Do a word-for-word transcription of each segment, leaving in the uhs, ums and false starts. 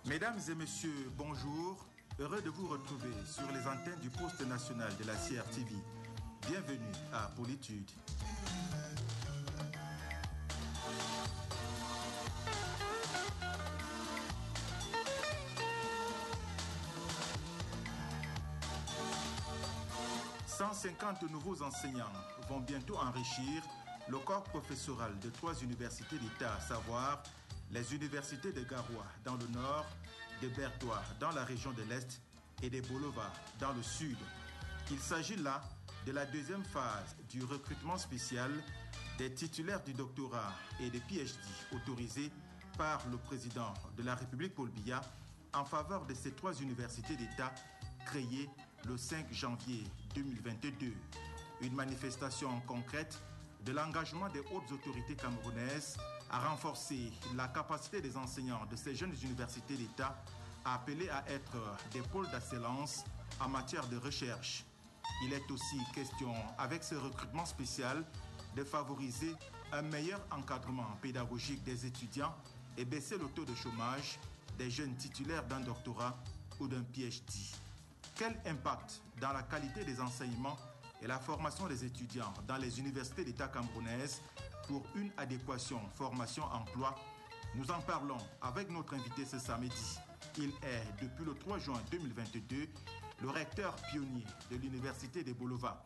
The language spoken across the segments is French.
Mesdames et messieurs, bonjour. Heureux de vous retrouver sur les antennes du poste national de la C R T V. Bienvenue à Politude. cent cinquante nouveaux enseignants vont bientôt enrichir le corps professoral de trois universités d'État, à savoir les universités de Garoua dans le nord, de Bertoua dans la région de l'Est et de Bolova dans le sud. Il s'agit là de la deuxième phase du recrutement spécial des titulaires du doctorat et des P H D autorisés par le président de la République Paul Biya en faveur de ces trois universités d'État créées le cinq janvier deux mille vingt-deux. Une manifestation concrète de l'engagement des hautes autorités camerounaises à renforcer la capacité des enseignants de ces jeunes universités d'État appelés à être des pôles d'excellence en matière de recherche. Il est aussi question, avec ce recrutement spécial, de favoriser un meilleur encadrement pédagogique des étudiants et baisser le taux de chômage des jeunes titulaires d'un doctorat ou d'un P H D. Quel impact dans la qualité des enseignements et la formation des étudiants dans les universités d'État camerounaises pour une adéquation formation-emploi? Nous en parlons avec notre invité ce samedi. Il est, depuis le trois juin deux mille vingt-deux, le recteur pionnier de l'université de Bolova.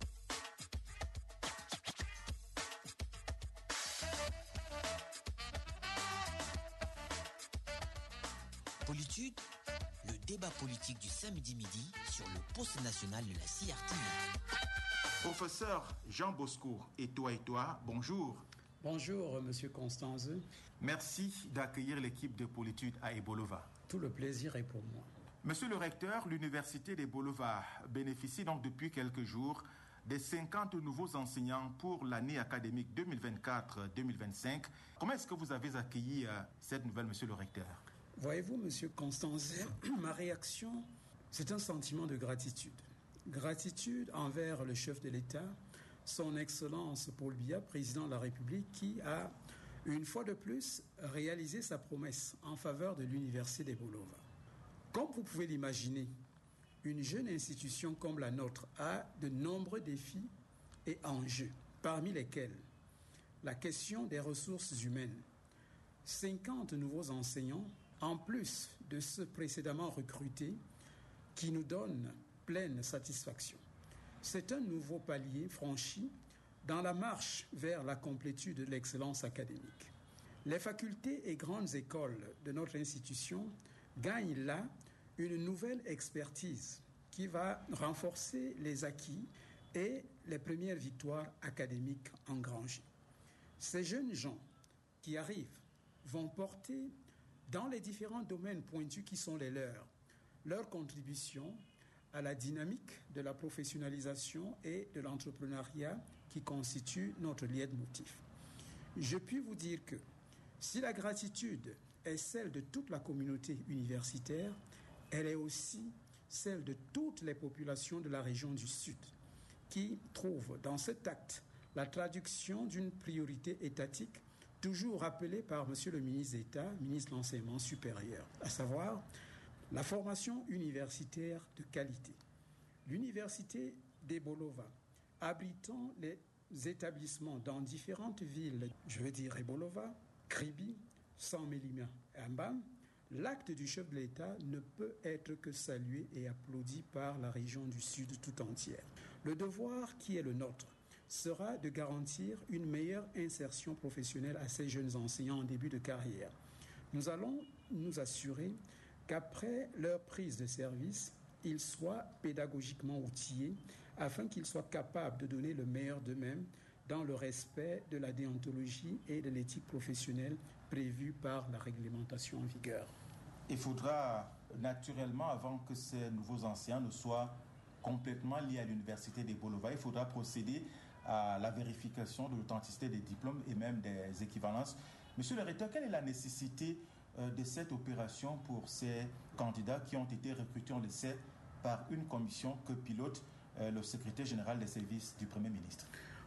Politude, le débat politique du samedi midi sur le poste national de la C R T V. Professeur Jean Bosco Etoa Etoa, bonjour. Bonjour, Monsieur Constance. Merci d'accueillir l'équipe de Politude à Ebolova. Tout le plaisir est pour moi. Monsieur le recteur, l'université d'Ebolova bénéficie donc depuis quelques jours des cinquante nouveaux enseignants pour l'année académique deux mille vingt-quatre deux mille vingt-cinq. Comment est-ce que vous avez accueilli euh, cette nouvelle, monsieur le recteur? Voyez-vous, Monsieur Constance, ma réaction, c'est un sentiment de gratitude. Gratitude envers le chef de l'État, son Excellence Paul Biya, président de la République, qui a, une fois de plus, réalisé sa promesse en faveur de l'université d'Ebolova. Comme vous pouvez l'imaginer, une jeune institution comme la nôtre a de nombreux défis et enjeux, parmi lesquels la question des ressources humaines. cinquante nouveaux enseignants, en plus de ceux précédemment recrutés, qui nous donnent pleine satisfaction. C'est un nouveau palier franchi dans la marche vers la complétude de l'excellence académique. Les facultés et grandes écoles de notre institution gagnent là une nouvelle expertise qui va renforcer les acquis et les premières victoires académiques engrangées. Ces jeunes gens qui arrivent vont porter dans les différents domaines pointus qui sont les leurs, leur contribution à la dynamique de la professionnalisation et de l'entrepreneuriat qui constitue notre leitmotiv. Je puis vous dire que si la gratitude est celle de toute la communauté universitaire, elle est aussi celle de toutes les populations de la région du Sud qui trouvent dans cet acte la traduction d'une priorité étatique toujours rappelée par M. le ministre d'État, ministre de l'Enseignement supérieur, à savoir la formation universitaire de qualité. L'université d'Ebolova, abritant les établissements dans différentes villes, je veux dire Ebolova, Kribi, San-Mélima et Ambam, l'acte du chef de l'État ne peut être que salué et applaudi par la région du Sud tout entière. Le devoir qui est le nôtre sera de garantir une meilleure insertion professionnelle à ces jeunes enseignants en début de carrière. Nous allons nous assurer qu'après leur prise de service, ils soient pédagogiquement outillés afin qu'ils soient capables de donner le meilleur d'eux-mêmes dans le respect de la déontologie et de l'éthique professionnelle prévue par la réglementation en vigueur. Il faudra naturellement, avant que ces nouveaux enseignants ne soient complètement liés à l'université d'Ebolova, il faudra procéder à la vérification de l'authenticité des diplômes et même des équivalences. Monsieur le recteur, quelle est la nécessité de cette opération pour ces candidats qui ont été recrutés, on le sait, par une commission que pilote le secrétaire général des services du Premier ministre?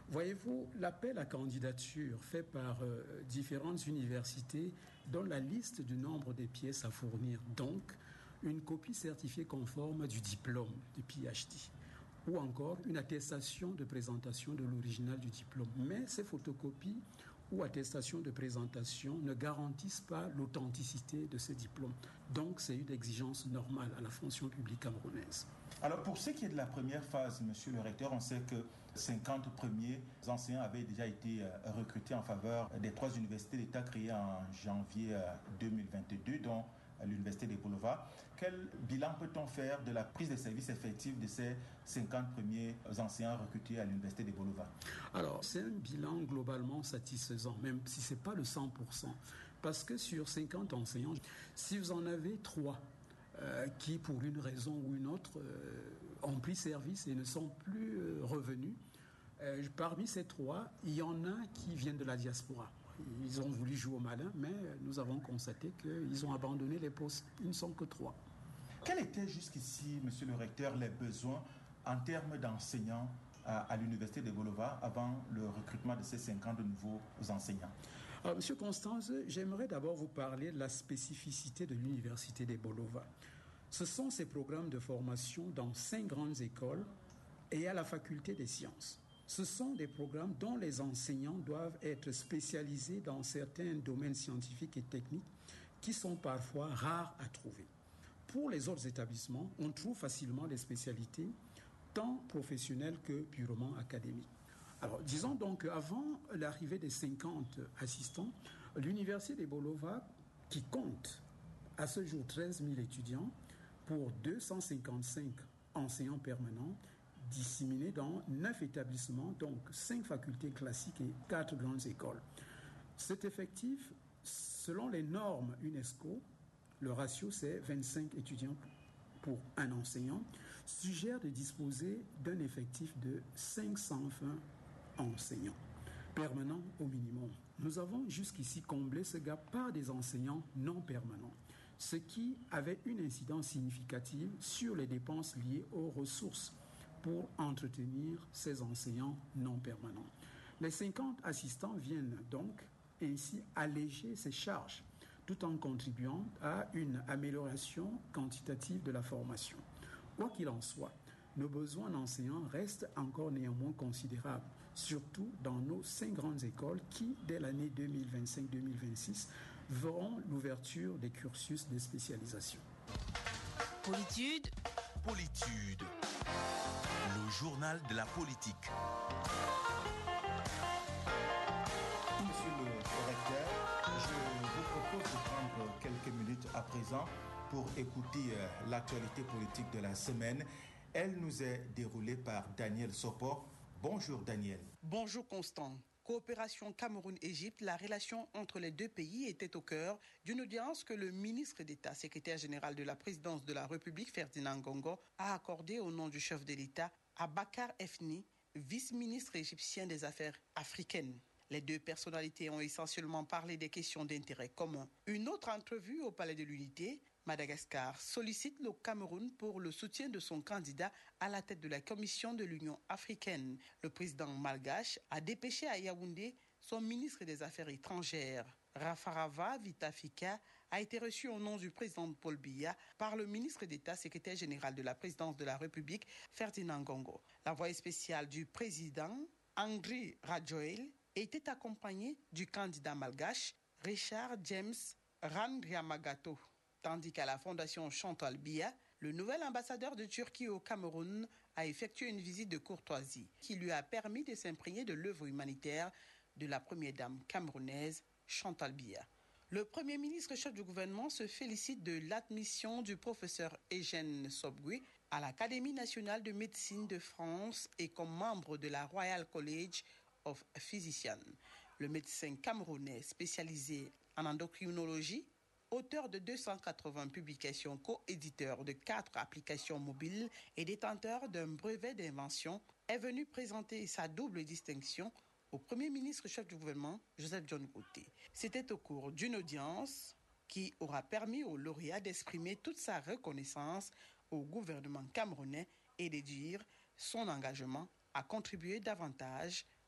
Voyez-vous, l'appel à candidature fait par euh, différentes universités donne la liste du nombre des pièces à fournir, donc une copie certifiée conforme du diplôme de P H D ou encore une attestation de présentation de l'original du diplôme. Mais ces photocopies ou attestations de présentation ne garantissent pas l'authenticité de ce diplôme. Donc, c'est une exigence normale à la fonction publique camerounaise. Alors, pour ce qui est de la première phase, monsieur le recteur, on sait que cinquante premiers enseignants avaient déjà été recrutés en faveur des trois universités d'État créées en janvier deux mille vingt-deux, dont l'université des Boulevards. Quel bilan peut-on faire de la prise de service effective de ces cinquante premiers enseignants recrutés à l'université des Boulevards? Alors, c'est un bilan globalement satisfaisant, même si ce n'est pas le cent pour cent. Parce que sur cinquante enseignants, si vous en avez trois euh, qui, pour une raison ou une autre, euh, ont pris service et ne sont plus euh, revenus, euh, parmi ces trois, il y en a qui viennent de la diaspora. Ils ont voulu jouer au malin, mais nous avons constaté qu'ils ont abandonné les postes. Ils ne sont que trois. Quels étaient jusqu'ici, monsieur le recteur, les besoins en termes d'enseignants à, à l'université de Boulevards avant le recrutement de ces cinquante nouveaux enseignants? Alors, monsieur Constance, j'aimerais d'abord vous parler de la spécificité de l'université des Boulevards. Ce sont ces programmes de formation dans cinq grandes écoles et à la faculté des sciences. Ce sont des programmes dont les enseignants doivent être spécialisés dans certains domaines scientifiques et techniques qui sont parfois rares à trouver. Pour les autres établissements, on trouve facilement des spécialités tant professionnelles que purement académiques. Alors, disons donc qu'avant l'arrivée des cinquante assistants, l'université des Boulevards, qui compte à ce jour treize mille étudiants pour deux cent cinquante-cinq enseignants permanents, disséminés dans neuf établissements, donc cinq facultés classiques et quatre grandes écoles. Cet effectif, selon les normes UNESCO, le ratio c'est vingt-cinq étudiants pour un enseignant, suggère de disposer d'un effectif de cinq cent vingt enseignants, permanents au minimum. Nous avons jusqu'ici comblé ce gap par des enseignants non permanents, ce qui avait une incidence significative sur les dépenses liées aux ressources pour entretenir ces enseignants non permanents. Les cinquante assistants viennent donc ainsi alléger ces charges tout en contribuant à une amélioration quantitative de la formation. Quoi qu'il en soit, nos besoins d'enseignants restent encore néanmoins considérables, surtout dans nos cinq grandes écoles qui, dès l'année deux mille vingt-cinq deux mille vingt-six, verront l'ouverture des cursus de spécialisation. Politude. Politude. Le journal de la politique. Monsieur le recteur, je vous propose de prendre quelques minutes à présent pour écouter l'actualité politique de la semaine. Elle nous est déroulée par Daniel Sopo. Bonjour Daniel. Bonjour Constant. Coopération Cameroun-Égypte, la relation entre les deux pays était au cœur d'une audience que le ministre d'État, secrétaire général de la présidence de la République, Ferdinand Ngongo, a accordée au nom du chef de l'État à Bakar Efni, vice-ministre égyptien des Affaires africaines. Les deux personnalités ont essentiellement parlé des questions d'intérêt commun. Une autre entrevue au Palais de l'Unité, Madagascar sollicite le Cameroun pour le soutien de son candidat à la tête de la Commission de l'Union africaine. Le président malgache a dépêché à Yaoundé son ministre des Affaires étrangères. Rafarava Vitafika a été reçu au nom du président Paul Biya par le ministre d'État, secrétaire général de la présidence de la République, Ferdinand Ngongo. La voix spéciale du président, Andry Rajoelina, était accompagné du candidat malgache Richard James Randriamagato. Tandis qu'à la fondation Chantal Biya, le nouvel ambassadeur de Turquie au Cameroun a effectué une visite de courtoisie qui lui a permis de s'imprégner de l'œuvre humanitaire de la première dame camerounaise Chantal Biya. Le Premier ministre chef du gouvernement se félicite de l'admission du professeur Eugène Sobgui à l'Académie nationale de médecine de France et comme membre de la Royal College of Physicians. Le médecin camerounais spécialisé en endocrinologie, auteur de deux cent quatre-vingts publications, co-éditeur de quatre applications mobiles et détenteur d'un brevet d'invention, est venu présenter sa double distinction au Premier ministre chef du gouvernement, Joseph John Gauthier. C'était au cours d'une audience qui aura permis au lauréat d'exprimer toute sa reconnaissance au gouvernement camerounais et de dire son engagement à contribuer davantage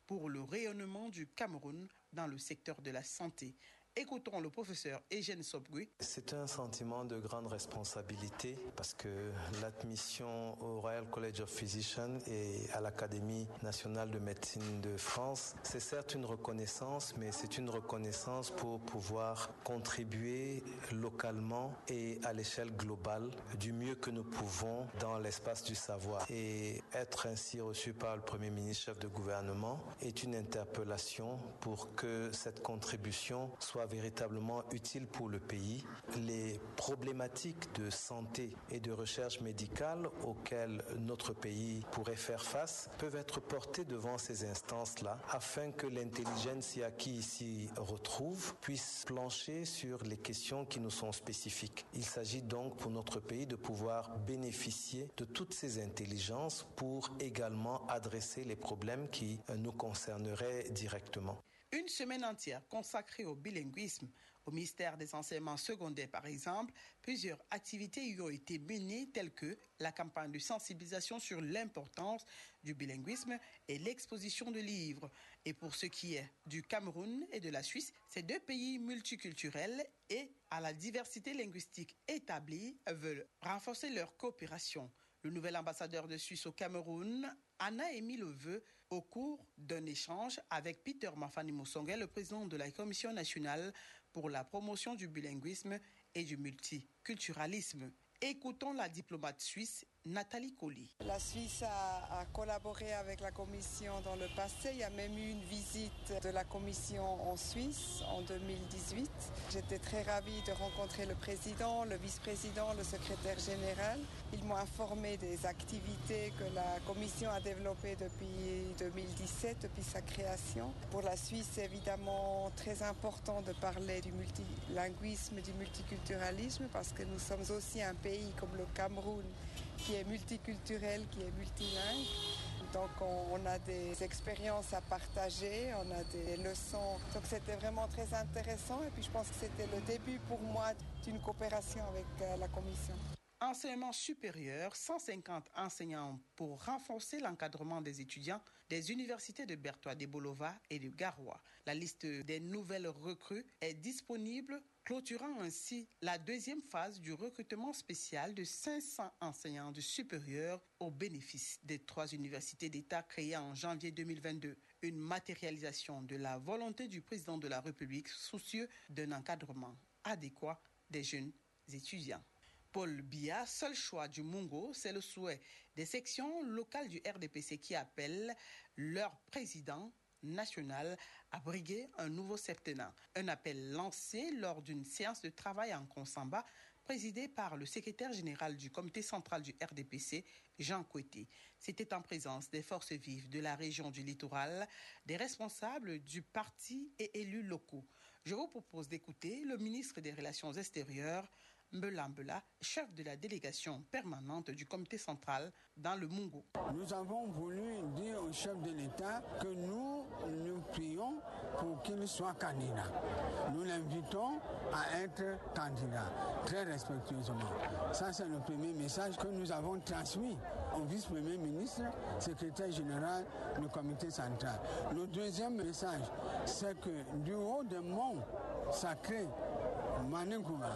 pour le rayonnement du Cameroun dans le secteur de la santé. Écoutons le professeur Eugène Sobgui. C'est un sentiment de grande responsabilité parce que l'admission au Royal College of Physicians et à l'Académie nationale de médecine de France, c'est certes une reconnaissance, mais c'est une reconnaissance pour pouvoir contribuer localement et à l'échelle globale du mieux que nous pouvons dans l'espace du savoir. Et être ainsi reçu par le Premier ministre, chef de gouvernement, est une interpellation pour que cette contribution soit véritablement utile pour le pays. Les problématiques de santé et de recherche médicale auxquelles notre pays pourrait faire face peuvent être portées devant ces instances-là afin que l'intelligentsia qui s'y retrouve puisse plancher sur les questions qui nous sont spécifiques. Il s'agit donc pour notre pays de pouvoir bénéficier de toutes ces intelligences pour également adresser les problèmes qui nous concerneraient directement. Une semaine entière consacrée au bilinguisme. Au ministère des enseignements secondaires, par exemple, plusieurs activités y ont été menées, telles que la campagne de sensibilisation sur l'importance du bilinguisme et l'exposition de livres. Et pour ce qui est du Cameroun et de la Suisse, ces deux pays multiculturels et à la diversité linguistique établie veulent renforcer leur coopération. Le nouvel ambassadeur de Suisse au Cameroun en a émis le vœu au cours d'un échange avec Peter Mafani Moussongue, le président de la Commission nationale pour la promotion du bilinguisme et du multiculturalisme. Écoutons la diplomate suisse Nathalie Colli. La Suisse a, a collaboré avec la Commission dans le passé. Il y a même eu une visite de la Commission en Suisse en deux mille dix-huit. J'étais très ravie de rencontrer le président, le vice-président, le secrétaire général. Ils m'ont informé des activités que la Commission a développées depuis deux mille dix-sept, depuis sa création. Pour la Suisse, c'est évidemment très important de parler du multilinguisme, du multiculturalisme, parce que nous sommes aussi un pays comme le Cameroun, qui est multiculturel, qui est multilingue. Donc on, on a des expériences à partager, on a des leçons. Donc c'était vraiment très intéressant et puis je pense que c'était le début pour moi d'une coopération avec euh, la Commission. Enseignement supérieur, cent cinquante enseignants pour renforcer l'encadrement des étudiants des universités de Bertois, de Bolova et de Garoua. La liste des nouvelles recrues est disponible, clôturant ainsi la deuxième phase du recrutement spécial de cinq cents enseignants du supérieur au bénéfice des trois universités d'État créées en janvier deux mille vingt-deux. Une matérialisation de la volonté du président de la République soucieux d'un encadrement adéquat des jeunes étudiants. Paul Biya, seul choix du Mungo, c'est le souhait des sections locales du R D P C qui appellent leur président national à briguer un nouveau septennat. Un appel lancé lors d'une séance de travail en Konsamba, présidée par le secrétaire général du comité central du R D P C, Jean Koueté. C'était en présence des forces vives de la région du littoral, des responsables du parti et élus locaux. Je vous propose d'écouter le ministre des Relations extérieures, Mbela Mbela, chef de la délégation permanente du comité central dans le Mungo. Nous avons voulu dire au chef de l'État que nous nous prions pour qu'il soit candidat. Nous l'invitons à être candidat, très respectueusement. Ça, c'est le premier message que nous avons transmis au vice-premier ministre, secrétaire général du comité central. Le deuxième message, c'est que du haut des monts sacrés, Maningouba,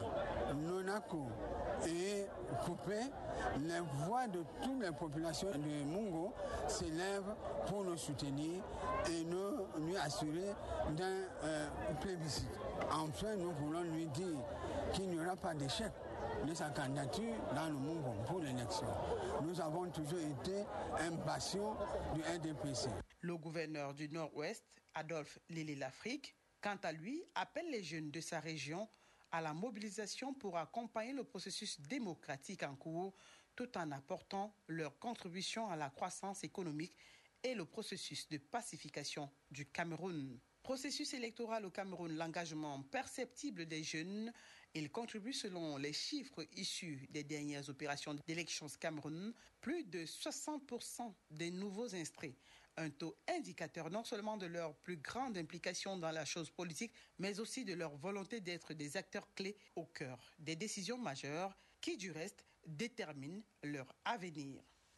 Nonako et Coupé, les voix de toutes les populations de Mungo s'élèvent pour nous soutenir et nous lui assurer d'un euh, plébiscite. Enfin, nous voulons lui dire qu'il n'y aura pas d'échec de sa candidature dans le Mungo pour l'élection. Nous avons toujours été impatients du R D P C. Le gouverneur du Nord-Ouest, Adolphe Lélé-Lafrique, quant à lui, appelle les jeunes de sa région à la mobilisation pour accompagner le processus démocratique en cours tout en apportant leur contribution à la croissance économique et le processus de pacification du Cameroun. Processus électoral au Cameroun, l'engagement perceptible des jeunes, il contribue selon les chiffres issus des dernières opérations d'élections Cameroun, plus de soixante pour cent des nouveaux inscrits. Un taux indicateur non seulement de leur plus grande implication dans la chose politique, mais aussi de leur volonté d'être des acteurs clés au cœur des décisions majeures qui, du reste, déterminent leur avenir.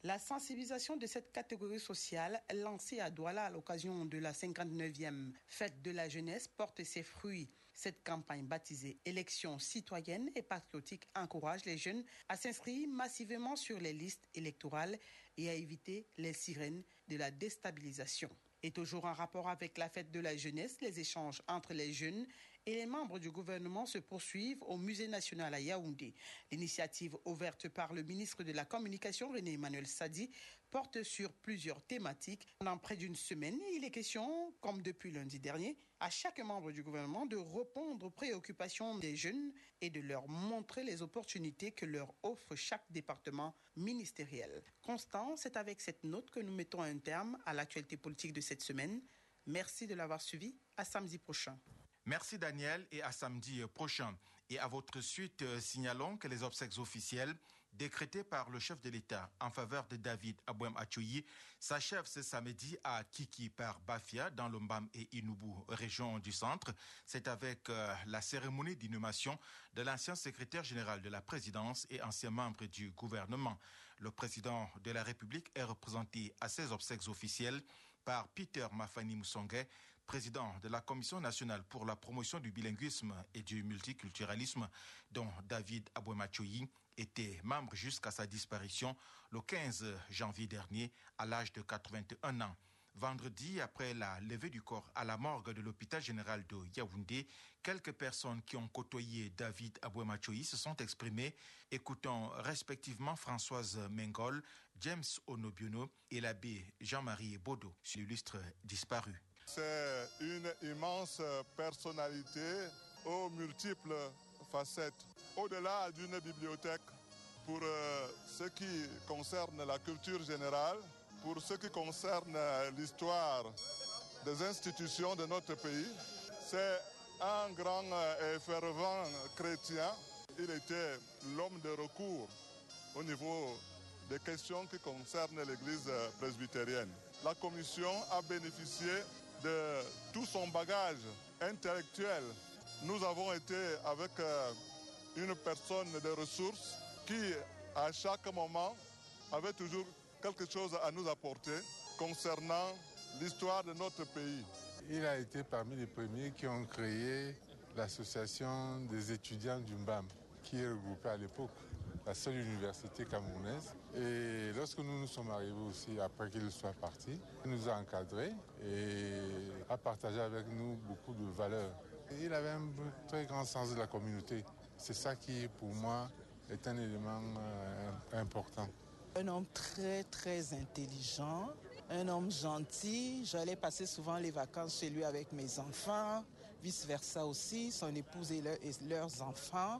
La sensibilisation de cette catégorie sociale, lancée à Douala à l'occasion de la cinquante-neuvième fête de la jeunesse, porte ses fruits. Cette campagne baptisée Élections citoyennes et patriotiques encourage les jeunes à s'inscrire massivement sur les listes électorales et à éviter les sirènes de la déstabilisation. Et toujours en rapport avec la fête de la jeunesse, les échanges entre les jeunes et les membres du gouvernement se poursuivent au Musée national à Yaoundé. L'initiative ouverte par le ministre de la Communication, René Emmanuel Sadi, porte sur plusieurs thématiques. Pendant près d'une semaine, il est question, comme depuis lundi dernier, à chaque membre du gouvernement de répondre aux préoccupations des jeunes et de leur montrer les opportunités que leur offre chaque département ministériel. Constant, c'est avec cette note que nous mettons un terme à l'actualité politique de cette semaine. Merci de l'avoir suivi. À samedi prochain. Merci Daniel et à samedi prochain. Et à votre suite, euh, signalons que les obsèques officielles décrétées par le chef de l'État en faveur de David Abouem Achoyi s'achèvent ce samedi à Kiki par Bafia dans l'Ombam et Inubu, région du centre. C'est avec euh, la cérémonie d'inhumation de l'ancien secrétaire général de la présidence et ancien membre du gouvernement. Le président de la République est représenté à ces obsèques officielles par Peter Mafani Moussongue, président de la Commission nationale pour la promotion du bilinguisme et du multiculturalisme, dont David Abouem Achoyi était membre jusqu'à sa disparition le quinze janvier dernier à l'âge de quatre-vingt-un ans. Vendredi, après la levée du corps à la morgue de l'hôpital général de Yaoundé, quelques personnes qui ont côtoyé David Abouem Achoyi se sont exprimées, écoutant respectivement Françoise Mengol, James Onobiono et l'abbé Jean-Marie Bodo, sur l'illustre disparu. C'est une immense personnalité aux multiples facettes. Au-delà d'une bibliothèque, pour euh, ce qui concerne la culture générale, pour ce qui concerne l'histoire des institutions de notre pays, c'est un grand et fervent chrétien. Il était l'homme de recours au niveau des questions qui concernent l'Église presbytérienne. La commission a bénéficié de tout son bagage intellectuel. Nous avons été avec euh, une personne de ressources qui, à chaque moment, avait toujours quelque chose à nous apporter concernant l'histoire de notre pays. Il a été parmi les premiers qui ont créé l'association des étudiants du M B A M, qui regroupait à l'époque la seule université camerounaise. Et lorsque nous nous sommes arrivés aussi, après qu'il soit parti, il nous a encadrés et a partagé avec nous beaucoup de valeurs. Et il avait un très grand sens de la communauté. C'est ça qui, pour moi, est un élément euh, important. Un homme très, très intelligent, un homme gentil. J'allais passer souvent les vacances chez lui avec mes enfants, vice-versa aussi, son épouse et, leur, et leurs enfants.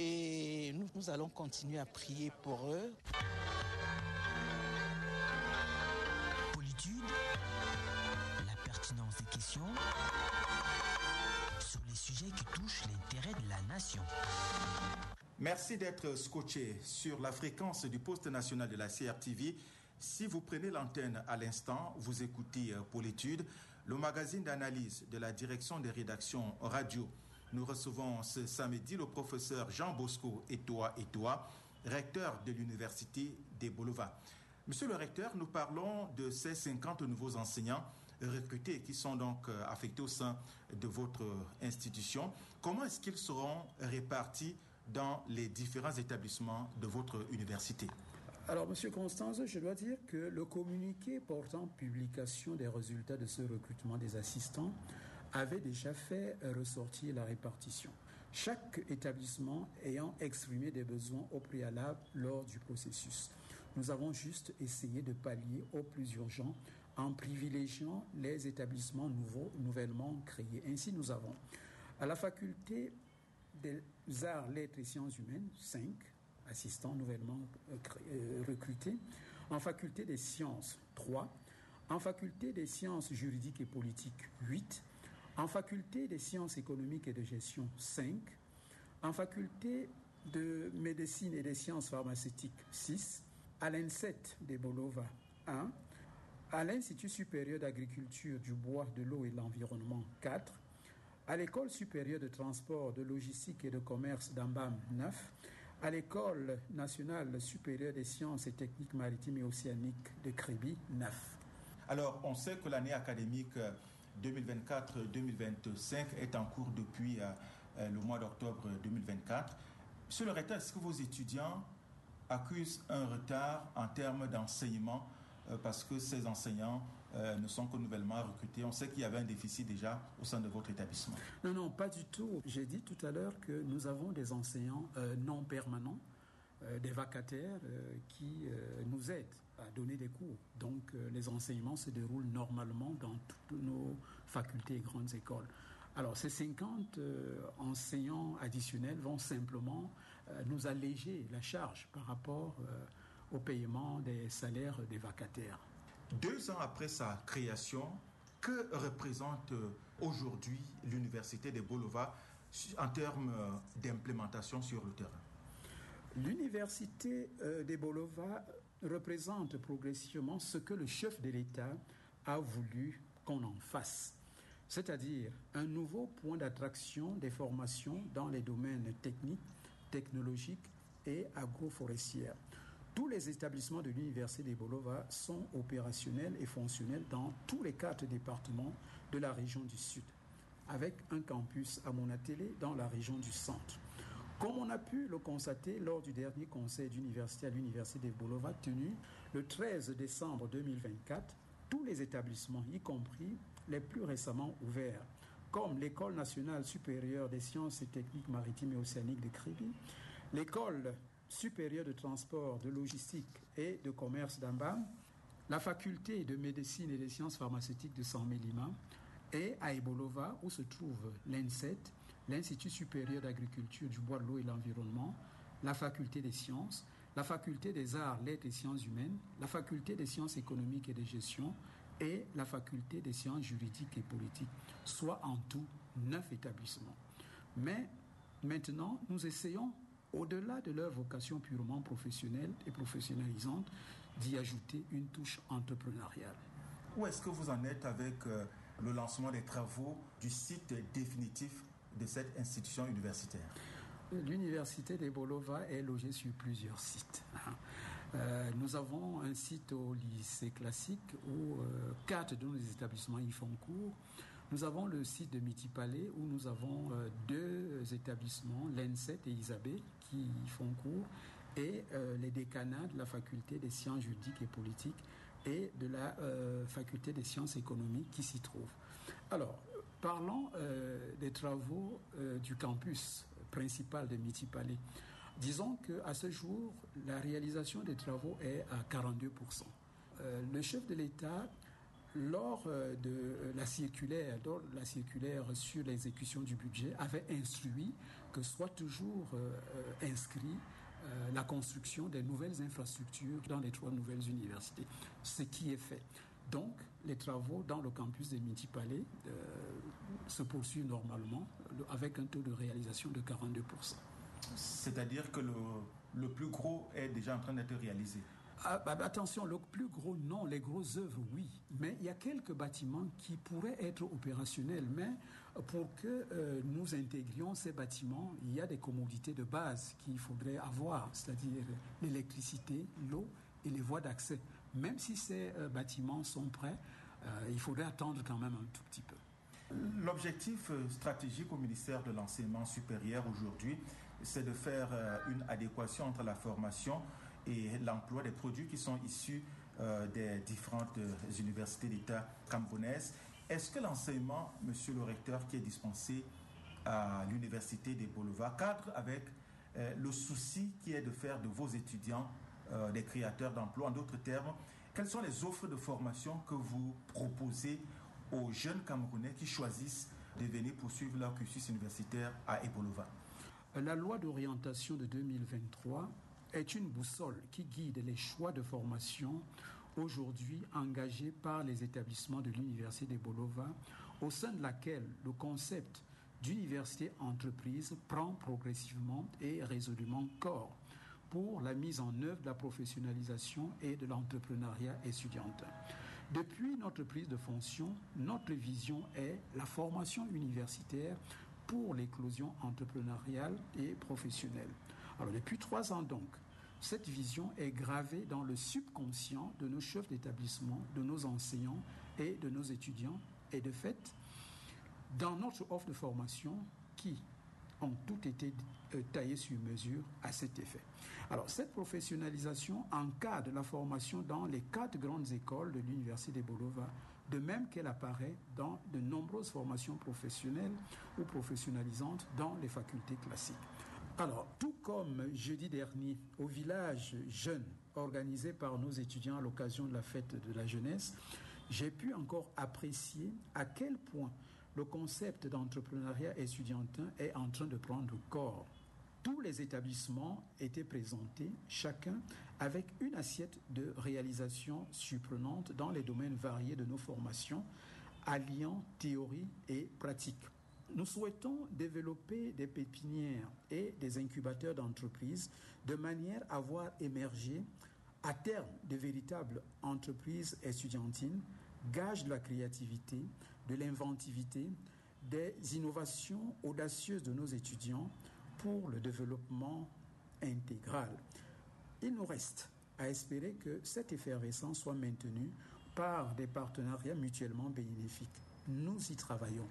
Et nous, nous allons continuer à prier pour eux. Politude, la pertinence des questions sur les sujets qui touchent l'intérêt de la nation. Merci d'être scotché sur la fréquence du poste national de la C R T V. Si vous prenez l'antenne à l'instant, vous écoutez Politude, le magazine d'analyse de la direction des rédactions radio. Nous recevons ce samedi le professeur Jean Bosco Etoa Etoa, recteur de l'université des Bolova. Monsieur le recteur, nous parlons de ces cinquante nouveaux enseignants recrutés qui sont donc affectés au sein de votre institution. Comment est-ce qu'ils seront répartis dans les différents établissements de votre université? Alors, Monsieur Constance, je dois dire que le communiqué portant publication des résultats de ce recrutement des assistants avait déjà fait ressortir la répartition. Chaque établissement ayant exprimé des besoins au préalable lors du processus. Nous avons juste essayé de pallier au plus urgent en privilégiant les établissements nouveaux, nouvellement créés. Ainsi, nous avons à la faculté des arts, lettres et sciences humaines, cinq assistants nouvellement euh, recrutés. En faculté des sciences, trois. En faculté des sciences juridiques et politiques, huit. En faculté des sciences économiques et de gestion, cinq. En faculté de médecine et des sciences pharmaceutiques, six. À l'I N S E T des Bolova, un. À l'Institut supérieur d'agriculture, du bois, de l'eau et de l'environnement, quatre. À l'École supérieure de transport, de logistique et de commerce d'Ambam, neuf. à l'École nationale supérieure des sciences et techniques maritimes et océaniques de Kribi, neuf. Alors, on sait que l'année académique deux mille vingt-quatre deux mille vingt-cinq est en cours depuis euh, le mois d'octobre deux mille vingt-quatre. Monsieur le recteur, est-ce que vos étudiants accusent un retard en termes d'enseignement euh, parce que ces enseignants euh, ne sont que nouvellement recrutés? On sait qu'il y avait un déficit déjà au sein de votre établissement. Non, non, pas du tout. J'ai dit tout à l'heure que nous avons des enseignants euh, non permanents, euh, des vacataires euh, qui euh, nous aident à donner des cours. Donc euh, les enseignements se déroulent normalement dans toutes nos facultés et grandes écoles. Alors ces cinquante euh, enseignants additionnels vont simplement euh, nous alléger la charge par rapport euh, au paiement des salaires des vacataires. Deux ans après sa création, que représente aujourd'hui l'Université de Bolova en termes d'implémentation sur le terrain? L'Université de Bolova représente progressivement ce que le chef de l'État a voulu qu'on en fasse, c'est-à-dire un nouveau point d'attraction des formations dans les domaines techniques, technologiques et agroforestières. Tous les établissements de l'Université de Bolova sont opérationnels et fonctionnels dans tous les quatre départements de la région du Sud, avec un campus à Monatélé dans la région du Centre. Comme on a pu le constater lors du dernier conseil d'université à l'Université de Bolova tenu le treize décembre deux mille vingt-quatre, tous les établissements, y compris les plus récemment ouverts, comme l'École nationale supérieure des sciences et techniques maritimes et océaniques de Kribi, l'École supérieure de transport, de logistique et de commerce d'Ambam, la faculté de médecine et des sciences pharmaceutiques de San-Mélima, et à Ebolova, où se trouve l'INSET, l'Institut supérieur d'agriculture, du bois, de l'eau et l'environnement, la faculté des sciences, la faculté des arts, lettres et sciences humaines, la faculté des sciences économiques et de gestion et la faculté des sciences juridiques et politiques, soit en tout neuf établissements. Mais maintenant, nous essayons, au-delà de leur vocation purement professionnelle et professionnalisante, d'y ajouter une touche entrepreneuriale. Où est-ce que vous en êtes avec euh, le lancement des travaux du site définitif de cette institution universitaire? L'Université de Bolova est logée sur plusieurs sites. Euh, nous avons un site au lycée classique où euh, quatre de nos établissements y font cours. Nous avons le site de Miti-Palais où nous avons euh, deux établissements, l'INSET et Isabé, qui y font cours, et euh, les décanats de la faculté des sciences juridiques et politiques et de la euh, faculté des sciences économiques qui s'y trouvent. Alors, parlons euh, des travaux euh, du campus principal de Miti-Palais. Disons qu'à ce jour, la réalisation des travaux est à quarante-deux pour cent. Euh, le chef de l'État, lors de la circulaire, lors de la circulaire sur l'exécution du budget, avait instruit que soit toujours euh, inscrit euh, la construction des nouvelles infrastructures dans les trois nouvelles universités, ce qui est fait. Donc, les travaux dans le campus de Miti-Palais euh, se poursuivent normalement avec un taux de réalisation de quarante-deux pour cent. C'est-à-dire que le, le plus gros est déjà en train d'être réalisé? Ah, bah, attention, le plus gros, non, les grosses œuvres, oui. Mais il y a quelques bâtiments qui pourraient être opérationnels. Mais pour que euh, nous intégrions ces bâtiments, il y a des commodités de base qu'il faudrait avoir, c'est-à-dire l'électricité, l'eau et les voies d'accès. Même si ces euh, bâtiments sont prêts, euh, il faudrait attendre quand même un tout petit peu. L'objectif stratégique au ministère de l'Enseignement supérieur aujourd'hui, c'est de faire euh, une adéquation entre la formation et l'emploi des produits qui sont issus euh, des différentes euh, universités d'État camerounaises. Est-ce que l'enseignement, monsieur le recteur, qui est dispensé à l'université de Bolova, cadre avec euh, le souci qui est de faire de vos étudiants euh, des créateurs d'emplois? En d'autres termes, quelles sont les offres de formation que vous proposez aux jeunes Camerounais qui choisissent de venir poursuivre leur cursus universitaire à Ebolova? La loi d'orientation de deux mille vingt-trois est une boussole qui guide les choix de formation aujourd'hui engagés par les établissements de l'Université de Bolova, au sein de laquelle le concept d'université-entreprise prend progressivement et résolument corps pour la mise en œuvre de la professionnalisation et de l'entrepreneuriat étudiantin. Depuis notre prise de fonction, notre vision est la formation universitaire pour l'éclosion entrepreneuriale et professionnelle. Alors depuis trois ans donc, cette vision est gravée dans le subconscient de nos chefs d'établissement, de nos enseignants et de nos étudiants, et de fait, dans notre offre de formation qui ont toutes été euh, taillées sur mesure à cet effet. Alors, cette professionnalisation encadre la formation dans les quatre grandes écoles de l'Université de Bolova, de même qu'elle apparaît dans de nombreuses formations professionnelles ou professionnalisantes dans les facultés classiques. Alors, tout comme jeudi dernier, au village jeune organisé par nos étudiants à l'occasion de la fête de la jeunesse, j'ai pu encore apprécier à quel point le concept d'entrepreneuriat étudiantin est en train de prendre corps. Tous les établissements étaient présentés, chacun avec une assiette de réalisation surprenante dans les domaines variés de nos formations, alliant théorie et pratique. Nous souhaitons développer des pépinières et des incubateurs d'entreprises de manière à voir émerger à terme de véritables entreprises estudiantines, gage de la créativité, de l'inventivité, des innovations audacieuses de nos étudiants pour le développement intégral. Il nous reste à espérer que cette effervescence soit maintenue par des partenariats mutuellement bénéfiques. Nous y travaillons.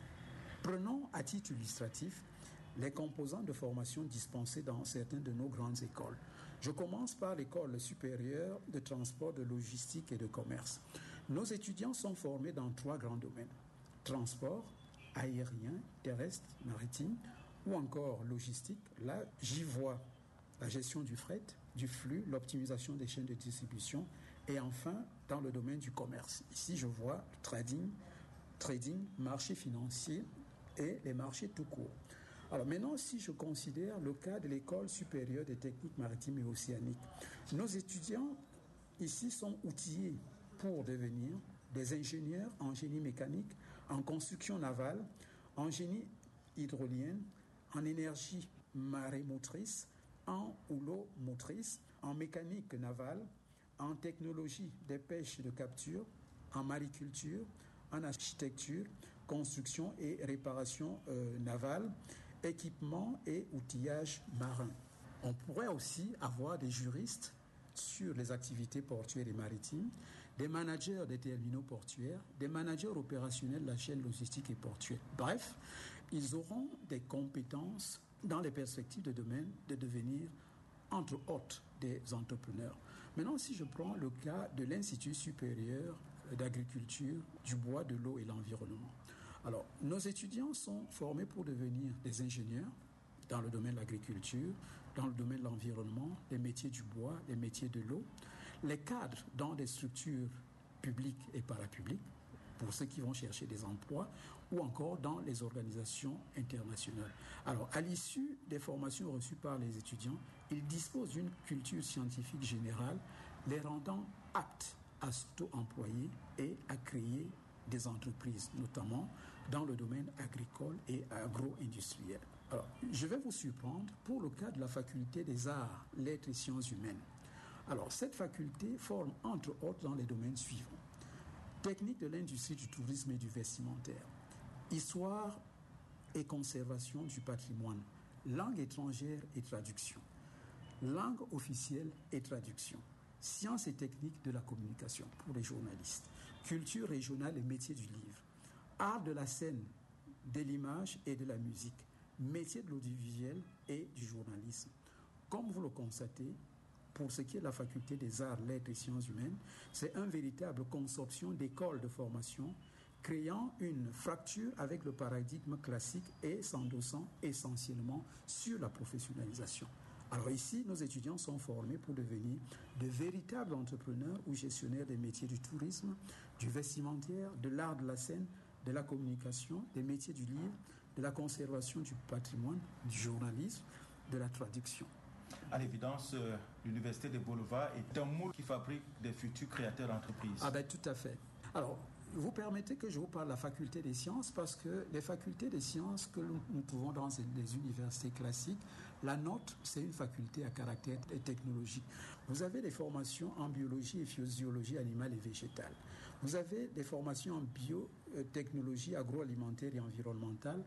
Prenons à titre illustratif les composants de formation dispensés dans certaines de nos grandes écoles. Je commence par l'école supérieure de transport, de logistique et de commerce. Nos étudiants sont formés dans trois grands domaines: transport, aérien, terrestre, maritime, ou encore logistique. Là, j'y vois la gestion du fret, du flux, l'optimisation des chaînes de distribution, et enfin, dans le domaine du commerce. Ici, je vois le trading, trading, marché financier et les marchés tout court. Alors maintenant, si je considère le cas de l'École supérieure des techniques maritimes et océaniques, nos étudiants ici sont outillés pour devenir des ingénieurs en génie mécanique, en construction navale, en génie hydrolien, en énergie marémotrice, en houleau motrice, en mécanique navale, en technologie des pêches de capture, en mariculture, en architecture, construction et réparation euh, navale, équipement et outillage marin. On pourrait aussi avoir des juristes sur les activités portuaires et maritimes, des managers des terminaux portuaires, des managers opérationnels de la chaîne logistique et portuaire. Bref, ils auront des compétences dans les perspectives de domaine de devenir, entre autres, des entrepreneurs. Maintenant, si je prends le cas de l'Institut supérieur d'agriculture, du bois, de l'eau et l'environnement. Alors, nos étudiants sont formés pour devenir des ingénieurs dans le domaine de l'agriculture, dans le domaine de l'environnement, les métiers du bois, les métiers de l'eau, les cadres dans des structures publiques et parapubliques, pour ceux qui vont chercher des emplois, ou encore dans les organisations internationales. Alors, à l'issue des formations reçues par les étudiants, ils disposent d'une culture scientifique générale, les rendant aptes à s'auto-employer et à créer des entreprises, notamment dans le domaine agricole et agro-industriel. Alors, je vais vous surprendre pour le cas de la faculté des arts, lettres et sciences humaines. Alors, cette faculté forme entre autres dans les domaines suivants: technique de l'industrie du tourisme et du vestimentaire, histoire et conservation du patrimoine, langue étrangère et traduction, langue officielle et traduction, sciences et techniques de la communication pour les journalistes, culture régionale et métiers du livre, art de la scène, de l'image et de la musique, métiers de l'audiovisuel et du journalisme. Comme vous le constatez, pour ce qui est de la faculté des arts, lettres et sciences humaines, c'est un véritable consortium d'écoles de formation créant une fracture avec le paradigme classique et s'endossant essentiellement sur la professionnalisation. Alors ici, nos étudiants sont formés pour devenir de véritables entrepreneurs ou gestionnaires des métiers du tourisme, du vestimentaire, de l'art de la scène, de la communication, des métiers du livre, de la conservation du patrimoine, du journalisme, de la traduction. À l'évidence, euh, l'Université de Bolova est un moule qui fabrique des futurs créateurs d'entreprises. Ah ben tout à fait. Alors, vous permettez que je vous parle de la faculté des sciences, parce que les facultés des sciences que nous, nous trouvons dans les universités classiques, la nôtre, c'est une faculté à caractère technologique. Vous avez des formations en biologie et physiologie animale et végétale. Vous avez des formations en biotechnologie agroalimentaire et environnementale,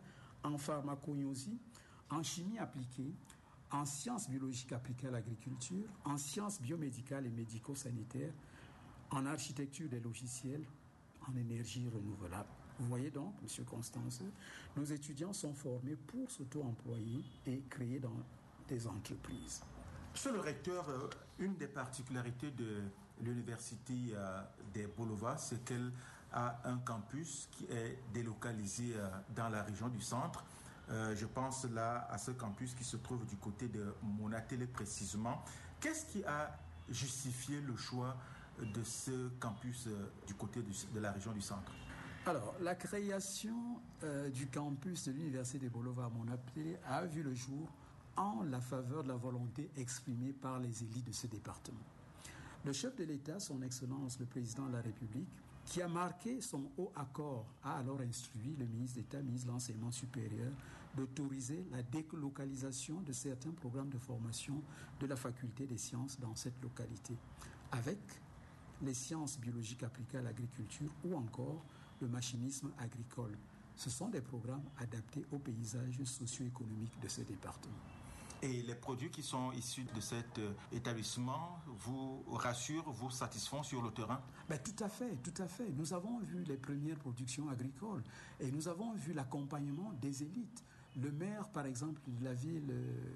en pharmacognosie, en chimie appliquée, en sciences biologiques appliquées à l'agriculture, en sciences biomédicales et médico-sanitaires, en architecture des logiciels, en énergie renouvelable. Vous voyez donc, M. Constance, nos étudiants sont formés pour s'auto-employer et créer dans des entreprises. Monsieur le recteur, une des particularités de l'université des Bolova, c'est qu'elle a un campus qui est délocalisé dans la région du centre. Euh, je pense là à ce campus qui se trouve du côté de Monatélé précisément. Qu'est-ce qui a justifié le choix de ce campus euh, du côté du, de la région du centre? Alors, la création euh, du campus de l'université de Bolova à Monatélé a vu le jour en la faveur de la volonté exprimée par les élites de ce département. Le chef de l'État, son Excellence le Président de la République, qui a marqué son haut accord, a alors instruit le ministre d'État, ministre de l'Enseignement supérieur, d'autoriser la délocalisation de certains programmes de formation de la faculté des sciences dans cette localité, avec les sciences biologiques appliquées à l'agriculture ou encore le machinisme agricole. Ce sont des programmes adaptés au paysage socio-économique de ce département. Et les produits qui sont issus de cet euh, établissement vous rassurent, vous satisfont sur le terrain? Ben, tout à fait, tout à fait. Nous avons vu les premières productions agricoles et nous avons vu l'accompagnement des élites. Le maire, par exemple, de la ville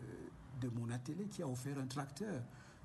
de Monatélé qui a offert un tracteur.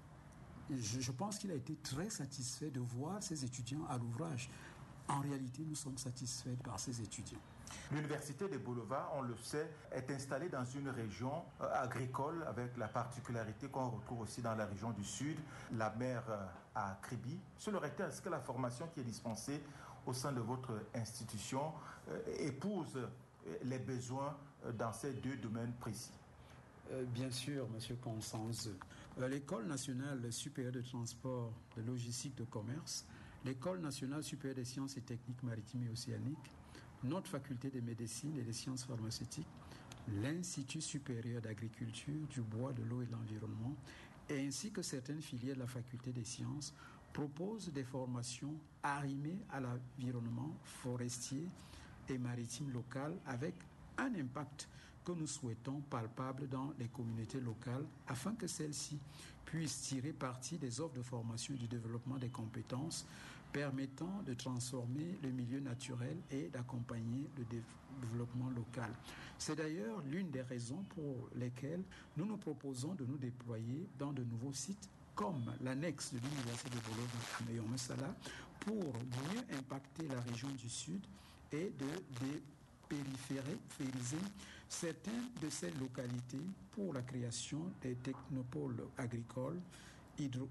Je, je pense qu'il a été très satisfait de voir ses étudiants à l'ouvrage. En réalité, nous sommes satisfaits par ces étudiants. L'université de Bolova, on le sait, est installée dans une région euh, agricole avec la particularité qu'on retrouve aussi dans la région du sud, la mer euh, à Kribi. Monsieur le recteur, est-ce que la formation qui est dispensée au sein de votre institution euh, épouse euh, les besoins euh, dans ces deux domaines précis? euh, Bien sûr, Monsieur Constance. Euh, L'École nationale supérieure de transport, de logistique, de commerce, l'École nationale supérieure des sciences et techniques maritimes et océaniques, notre faculté de médecine et des sciences pharmaceutiques, l'Institut supérieur d'agriculture, du bois, de l'eau et de l'environnement, et ainsi que certaines filières de la faculté des sciences proposent des formations arrimées à l'environnement forestier et maritime local avec un impact que nous souhaitons palpable dans les communautés locales afin que celles-ci puissent tirer parti des offres de formation et du développement des compétences permettant de transformer le milieu naturel et d'accompagner le développement local. C'est d'ailleurs l'une des raisons pour lesquelles nous nous proposons de nous déployer dans de nouveaux sites comme l'annexe de l'université de Bolova à Meyomessala pour mieux impacter la région du Sud et de dépériphériser certaines de ces localités pour la création des technopoles agricoles, hydro-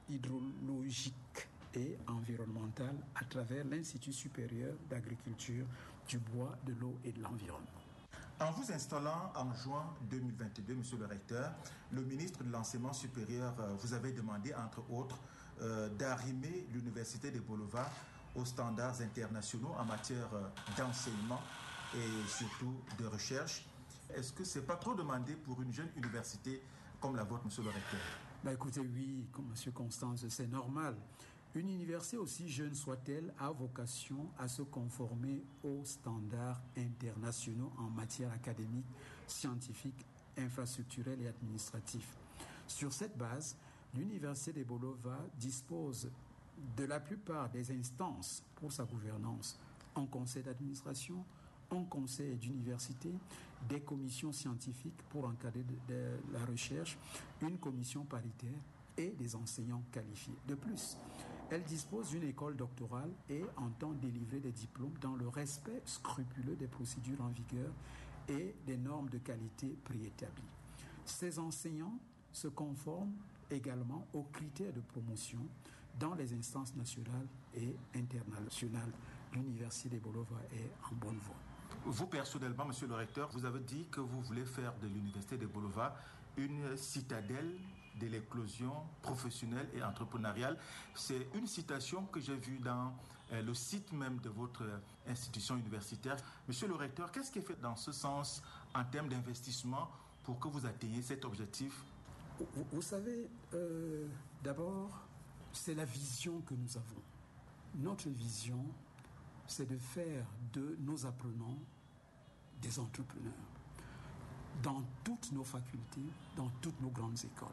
hydrologiques et environnementales à travers l'Institut supérieur d'agriculture, du bois, de l'eau et de l'environnement. En vous installant en juin deux mille vingt-deux, Monsieur le recteur, le ministre de l'Enseignement supérieur euh, vous avait demandé, entre autres, euh, d'arrimer l'université de Bolova aux standards internationaux en matière euh, d'enseignement et surtout de recherche. Est-ce que ce n'est pas trop demandé pour une jeune université comme la vôtre, Monsieur le recteur? Ben écoutez, oui, comme Monsieur Constance, c'est normal. Une université aussi jeune soit-elle a vocation à se conformer aux standards internationaux en matière académique, scientifique, infrastructurelle et administrative. Sur cette base, l'université de Bolova dispose de la plupart des instances pour sa gouvernance, un conseil d'administration, un conseil d'université, des commissions scientifiques pour encadrer de, de la recherche, une commission paritaire et des enseignants qualifiés. De plus, elle dispose d'une école doctorale et entend délivrer des diplômes dans le respect scrupuleux des procédures en vigueur et des normes de qualité préétablies. Ces enseignants se conforment également aux critères de promotion dans les instances nationales et internationales. L'université de Bolova est en bonne voie. Vous, personnellement, Monsieur le recteur, vous avez dit que vous voulez faire de l'université de Bolova une citadelle de l'éclosion professionnelle et entrepreneuriale. C'est une citation que j'ai vue dans euh, le site même de votre euh, institution universitaire. Monsieur le recteur, qu'est-ce qui est fait dans ce sens en termes d'investissement pour que vous atteigniez cet objectif? Vous, vous savez, euh, d'abord, c'est la vision que nous avons. Notre vision, c'est de faire de nos apprenants des entrepreneurs dans toutes nos facultés, dans toutes nos grandes écoles.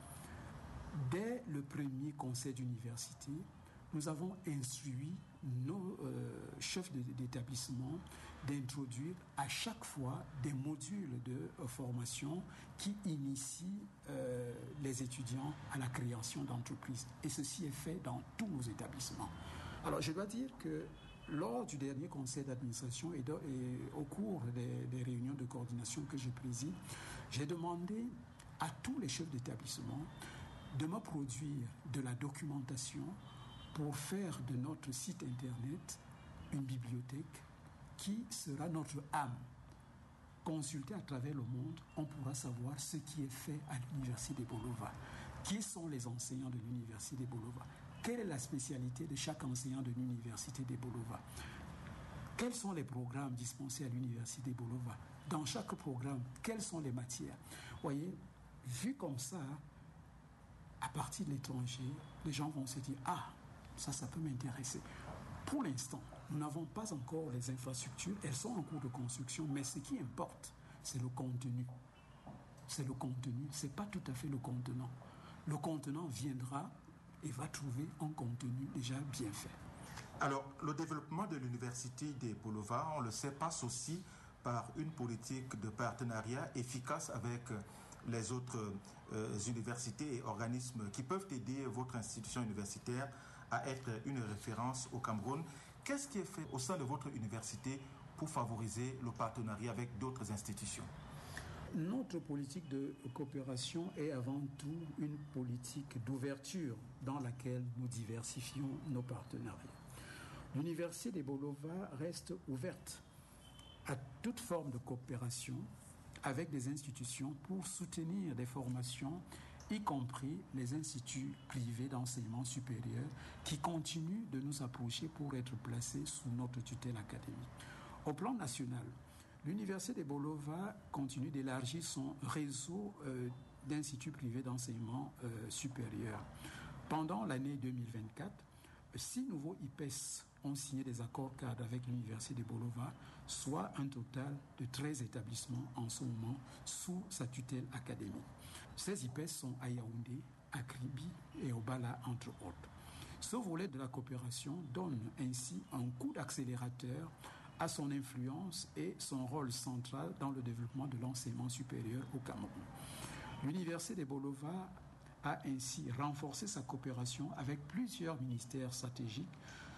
Dès le premier conseil d'université, nous avons instruit nos euh, chefs d'établissement d'introduire à chaque fois des modules de euh, formation qui initient euh, les étudiants à la création d'entreprises. Et ceci est fait dans tous nos établissements. Alors, je dois dire que lors du dernier conseil d'administration et, de, et au cours des, des réunions de coordination que je préside, j'ai demandé à tous les chefs d'établissement de me produire de la documentation pour faire de notre site internet une bibliothèque qui sera notre âme. Consultée à travers le monde, on pourra savoir ce qui est fait à l'université de Bolova. Qui sont les enseignants de l'université de Bolova? Quelle est la spécialité de chaque enseignant de l'université de Bolova? Quels sont les programmes dispensés à l'université de Bolova? Dans chaque programme, quelles sont les matières? Vous voyez, vu comme ça, à partir de l'étranger, les gens vont se dire « Ah, ça, ça peut m'intéresser ». Pour l'instant, nous n'avons pas encore les infrastructures, elles sont en cours de construction, mais ce qui importe, c'est le contenu. C'est le contenu, ce n'est pas tout à fait le contenant. Le contenant viendra et va trouver un contenu déjà bien fait. Alors, le développement de l'université de Bolova, on le sait, passe aussi par une politique de partenariat efficace avec les autres euh, universités et organismes qui peuvent aider votre institution universitaire à être une référence au Cameroun. Qu'est-ce qui est fait au sein de votre université pour favoriser le partenariat avec d'autres institutions? Notre politique de coopération est avant tout une politique d'ouverture dans laquelle nous diversifions nos partenariats. L'université de Bolova reste ouverte à toute forme de coopération avec des institutions pour soutenir des formations, y compris les instituts privés d'enseignement supérieur qui continuent de nous approcher pour être placés sous notre tutelle académique. Au plan national, l'université de Bolova continue d'élargir son réseau euh, d'instituts privés d'enseignement euh, supérieur. Pendant l'année deux mille vingt-quatre, six nouveaux I P E S ont signé des accords cadres avec l'université de Bolova, soit un total de treize établissements en ce moment sous sa tutelle académique. Ces I P E S sont à Yaoundé, à Kribi et au Bala, entre autres. Ce volet de la coopération donne ainsi un coup d'accélérateur à son influence et son rôle central dans le développement de l'enseignement supérieur au Cameroun. L'université de Bolova a ainsi renforcé sa coopération avec plusieurs ministères stratégiques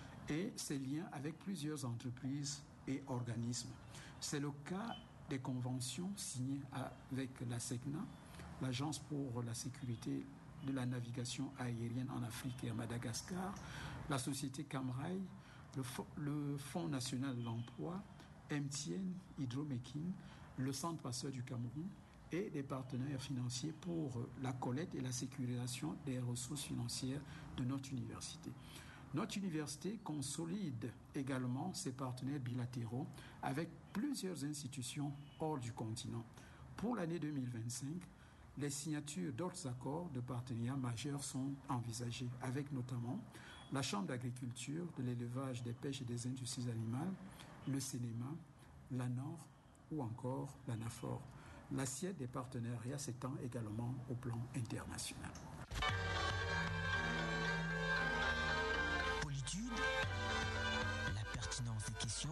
et ses liens avec plusieurs entreprises et organismes. C'est le cas des conventions signées avec la SECNA, l'Agence pour la sécurité de la navigation aérienne en Afrique et à Madagascar, la société Camrail, le, le Fonds national de l'emploi, M T N, Hydromaking, le Centre Passeur du Cameroun et des partenaires financiers pour la collecte et la sécurisation des ressources financières de notre université. Notre université consolide également ses partenaires bilatéraux avec plusieurs institutions hors du continent. Pour l'année deux mille vingt-cinq, les signatures d'autres accords de partenariat majeurs sont envisagées, avec notamment la Chambre d'agriculture, de l'élevage, des pêches et des industries animales, le Cinéma, l'A N O R ou encore l'ANAFOR. L'assiette des partenariats s'étend également au plan international. Politude, la pertinence des questions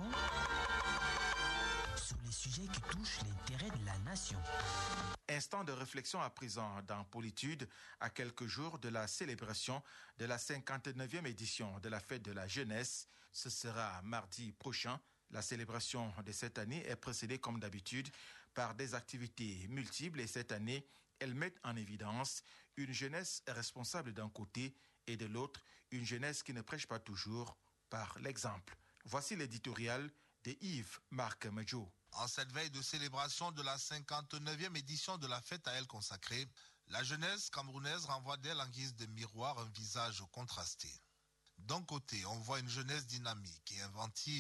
sur les sujets qui touchent l'intérêt de la nation. Instant de réflexion à présent dans Politude, à quelques jours de la célébration de la cinquante-neuvième édition de la Fête de la Jeunesse. Ce sera mardi prochain. La célébration de cette année est précédée comme d'habitude par des activités multiples et cette année, elles mettent en évidence une jeunesse responsable d'un côté et de l'autre, une jeunesse qui ne prêche pas toujours par l'exemple. Voici l'éditorial de Yves-Marc Medjo. En cette veille de célébration de la cinquante-neuvième édition de la fête à elle consacrée, la jeunesse camerounaise renvoie d'elle en guise de miroir un visage contrasté. D'un côté, on voit une jeunesse dynamique et inventive,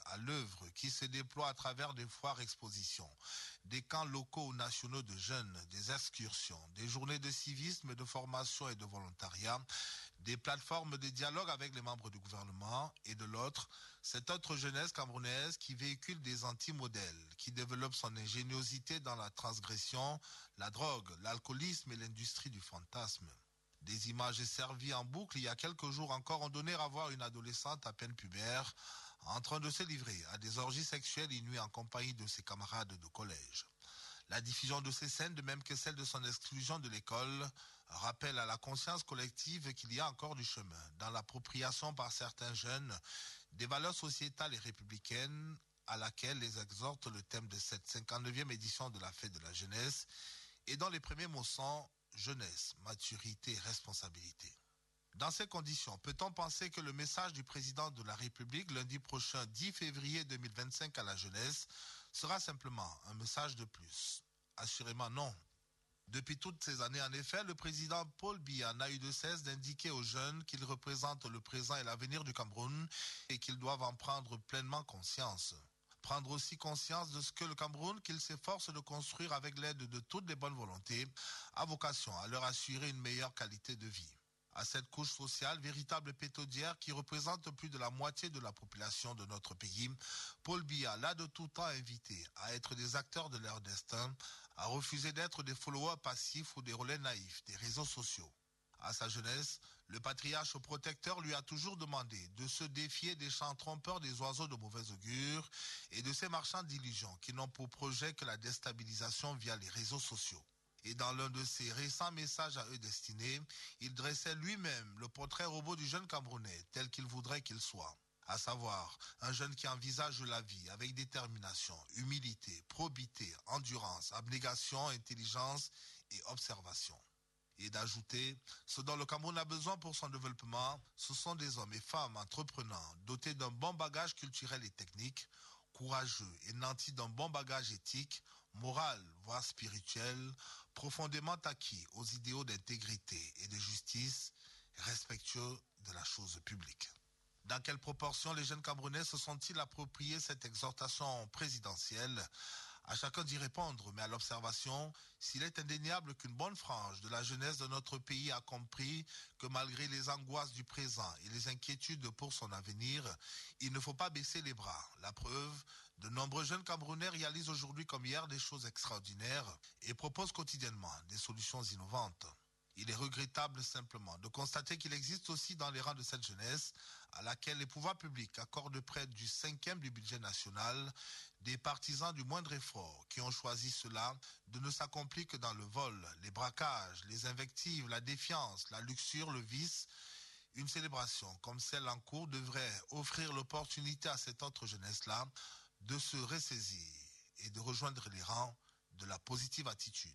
à l'œuvre qui se déploie à travers des foires expositions, des camps locaux ou nationaux de jeunes, des excursions, des journées de civisme, de formation et de volontariat, des plateformes de dialogue avec les membres du gouvernement et de l'autre, cette autre jeunesse camerounaise qui véhicule des anti-modèles, qui développe son ingéniosité dans la transgression, la drogue, l'alcoolisme et l'industrie du fantasme. Des images servies en boucle il y a quelques jours encore ont donné à voir une adolescente à peine pubère en train de se livrer à des orgies sexuelles inouïes en compagnie de ses camarades de collège. La diffusion de ces scènes, de même que celle de son exclusion de l'école, rappelle à la conscience collective qu'il y a encore du chemin dans l'appropriation par certains jeunes des valeurs sociétales et républicaines à laquelle les exhorte le thème de cette cinquante-neuvième édition de la Fête de la Jeunesse et dont les premiers mots sont jeunesse, maturité et responsabilité. Dans ces conditions, peut-on penser que le message du président de la République lundi prochain dix février deux mille vingt-cinq à la jeunesse sera simplement un message de plus? Assurément non. Depuis toutes ces années, en effet, le président Paul Biya n'a eu de cesse d'indiquer aux jeunes qu'ils représentent le présent et l'avenir du Cameroun et qu'ils doivent en prendre pleinement conscience. Prendre aussi conscience de ce que le Cameroun, qu'il s'efforce de construire avec l'aide de toutes les bonnes volontés, a vocation à leur assurer une meilleure qualité de vie. À cette couche sociale, véritable pétaudière qui représente plus de la moitié de la population de notre pays, Paul Biya l'a de tout temps invité à être des acteurs de leur destin, à refuser d'être des followers passifs ou des relais naïfs des réseaux sociaux. À sa jeunesse, le patriarche protecteur lui a toujours demandé de se défier des chants trompeurs des oiseaux de mauvais augure et de ces marchands d'illusions qui n'ont pour projet que la déstabilisation via les réseaux sociaux. Et dans l'un de ses récents messages à eux destinés, il dressait lui-même le portrait robot du jeune Camerounais tel qu'il voudrait qu'il soit. À savoir, un jeune qui envisage la vie avec détermination, humilité, probité, endurance, abnégation, intelligence et observation. Et d'ajouter, ce dont le Cameroun a besoin pour son développement, ce sont des hommes et femmes entreprenants, dotés d'un bon bagage culturel et technique, courageux et nantis d'un bon bagage éthique, moral, voire spirituel, profondément acquis aux idéaux d'intégrité et de justice, respectueux de la chose publique. Dans quelle proportion les jeunes Camerounais se sont-ils appropriés cette exhortation présidentielle? À chacun d'y répondre, mais à l'observation, s'il est indéniable qu'une bonne frange de la jeunesse de notre pays a compris que malgré les angoisses du présent et les inquiétudes pour son avenir, il ne faut pas baisser les bras. La preuve, de nombreux jeunes Camerounais réalisent aujourd'hui comme hier des choses extraordinaires et proposent quotidiennement des solutions innovantes. Il est regrettable simplement de constater qu'il existe aussi dans les rangs de cette jeunesse, à laquelle les pouvoirs publics accordent près du cinquième du budget national, des partisans du moindre effort qui ont choisi cela de ne s'accomplir que dans le vol, les braquages, les invectives, la défiance, la luxure, le vice. Une célébration comme celle en cours devrait offrir l'opportunité à cette autre jeunesse-là de se ressaisir et de rejoindre les rangs de la positive attitude.